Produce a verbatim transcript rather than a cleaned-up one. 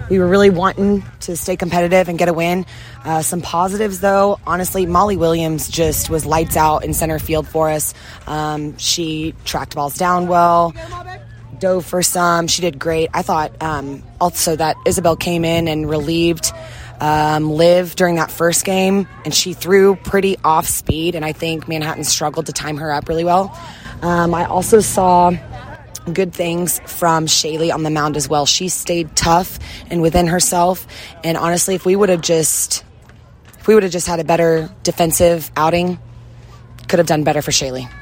we were really wanting to stay competitive and get a win. Uh, some positives, though, honestly, Molly Williams just was lights out in center field for us. Um, she tracked balls down well, dove for some. She did great. I thought um, also that Isabel came in and relieved um, Liv during that first game, and she threw pretty off speed, and I think Manhattan struggled to time her up really well. Um, I also saw good things from Shaylee on the mound as well. She stayed tough and within herself, and honestly, if we would have just if we would have just had a better defensive outing, could have done better for Shaylee.